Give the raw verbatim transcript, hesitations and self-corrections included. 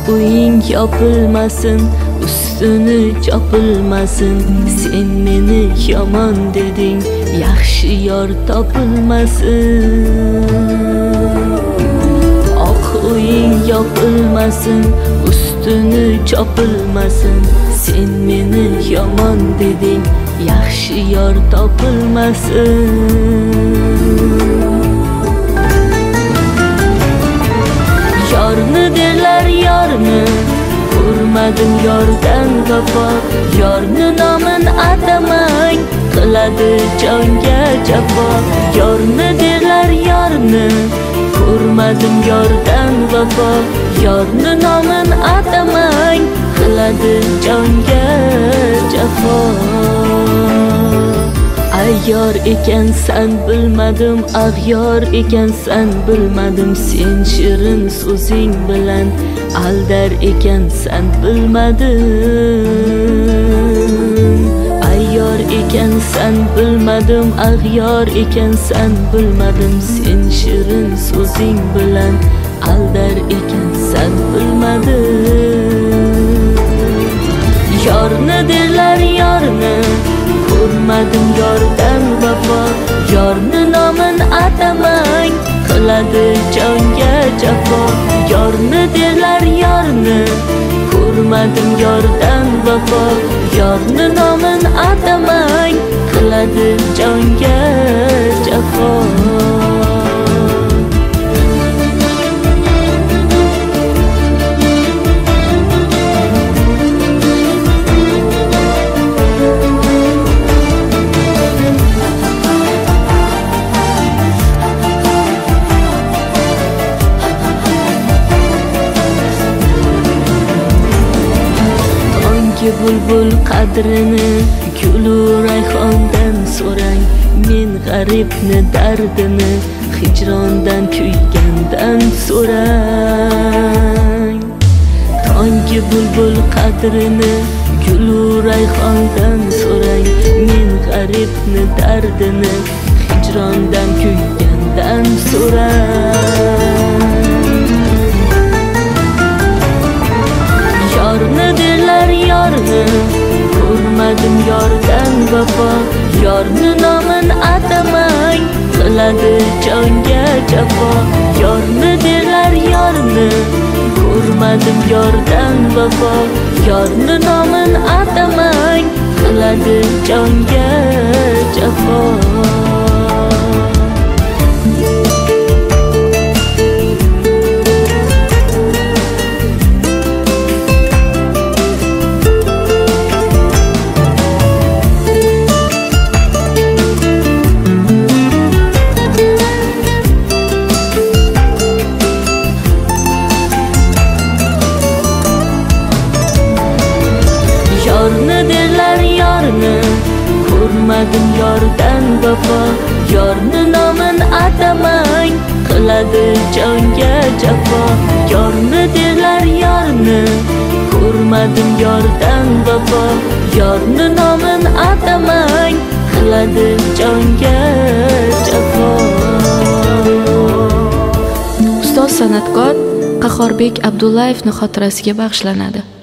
uying yopilmasin, ustini chopilmasin. Sen meni yomon deding, yaxshi yor topilmasin. Oq uying yopilmasin, ustini chopilmasin. Sen meni yomon deding, yaxshi yor topilmasin. Yorni derlar yorni, ko'rmadim yordan vafo. Yorni nomin atamang, qiladi jonga jafo. Yorni derlar yorni, ko'rmadim yordan vafo. Yorni nomin atamang, qiladi jonga jafo. Ayyor ekansan bilmadim, ag'yor ekansan bilmadim. Sen shirin so'zing bilan aldar ekansan bilmadim. Ayyor ekansan bilmadim, ag'yor ekansan bilmadim. Sen shirin so'zing bilan aldar ekansan bilmadim. Yorni derlar yorni, ko'rmadim yordan vafo. Yorni nomin atamang, qiladi jonga jafo. Yorni derlar yorni, ko'rmadim yordan vafo. Yorni nomin atamang, qiladi jonga jafo. Bulbul qadrini gulu rayhondan so'rang. Men g'aribni dardini hijrondan kuygandan so'rang. Tongi bulbul qadrini gulu rayhondan so'rang. Men g'aribni dardini hijrondan kuygandan so'rang. Yorni derlar yorni, ko'rmadim yordan vafo. Yorni nomin atamang, qiladi jonga jafo. Yorni derlar yorni, ko'rmadim yordan vafo. Yorni nomin atamang, qiladi jonga jafo. Yorni derlar yorni, ko'rmadim yordan vafo. Yorni nomin atamang, qiladi jonga jafo. Yorni derlar yorni, ko'rmadim yordan vafo. Yorni nomin atamang, qiladi jonga jafo. Ustoz san'atkor Qahorbek Abdullayevning xotirasiga bag'ishlanadi.